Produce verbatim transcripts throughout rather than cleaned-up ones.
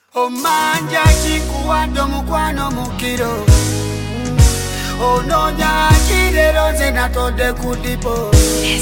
Omanja chikuwado mukwano mukiro Ononya chirero zena tode kudipo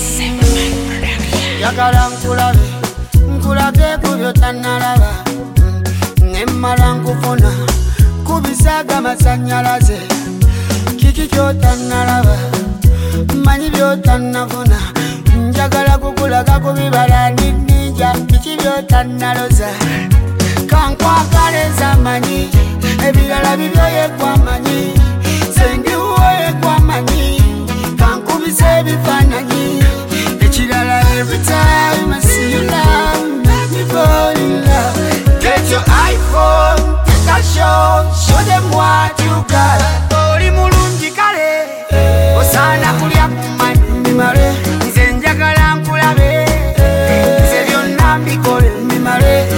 Yakala nkulabe Nkulabe kubyo tanalaba Ngemmala nkufuna Kubisaga masanyalaze Kiki kyo tanalaba Manyi byo tanafuna Njagala kukulaga kubibala ninja Kiki byo tanaloza Kankwagala zamanyi Ebirala bibyoye kwa manyi Sengi uwoye kwa manyi Kankubise ebifananyi Ekirala every time I see you now Make me fall in love Get your iPhone, take a show Show them what you got Oli mulungi kale Osana kulya kumani Mimare Nze njagala nkulabe Nze byonna mbikole Mimare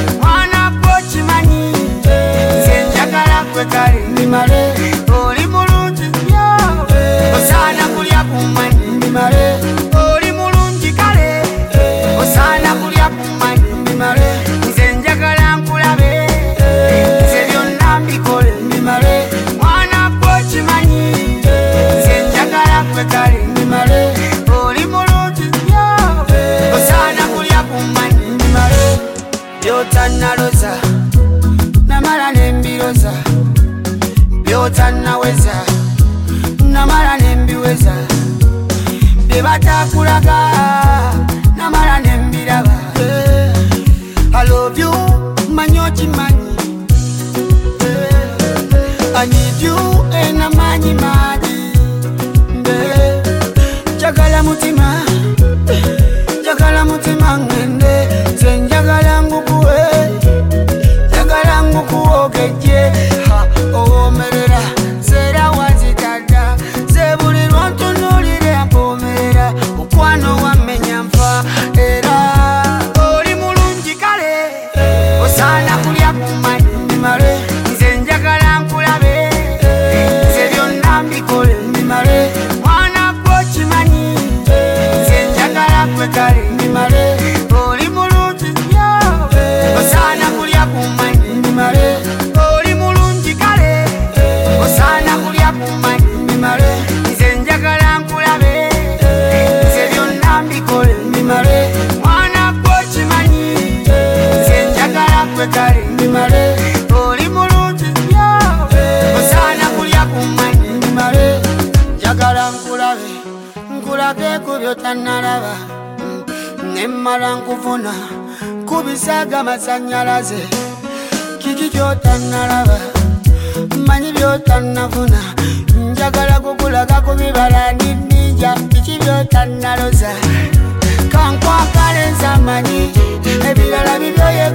Mimare, oli mulungi yo Osana kulya kumani Mimare, oli mulungi kale Osana kulya kumani Mimare, nze njagala nkulabe Nze byonna mbikole Mimare, mwana gwo kimanyi Nze njagala gwe kale Mimare, oli mulungi yo Osana kulya kumani Mimare, byotannaloza namala nembiroza Byotanaweza namala nembiweza Byebatakulaga namala nembiraba I love you manyo kimanyi I need you ena manyi maji Jagala mutima Jagala mutima ngende Zenjagala ngukuwe Jagala ngukuwogeje Owomerera zera wazitata Zebulirwa ntunulire mpomerera Mukwano wamenya nfa era Oli mulungi kale Osana kulya kumani Mimare Nze njagala nkulabe Nze byonna mbikole Mimare mwana gwo kimanyi Nze njagala gwe kale Mimare Oli mulungi yo Osana kulya kumani Mimare Oli mulungi kale Osana kulya kumani Mimare Nze njagala nkulabe Nze byonna mbikole Mimare mwana gwo kimanyi Nze njagala gwe kale Mimare Oli mulungi yo Osana kulya kumani Mimare Njagala nkulabe Nkulage kubyo tanalaba Ngemmala nkufuna Kubisaga masanyalaze Kiki kyo tanalaba Manyi byotanafuna Njagala kukulaga kubibala ninja Kiki byotanaloza Kankwagala zamanyi Ebirala bibyoye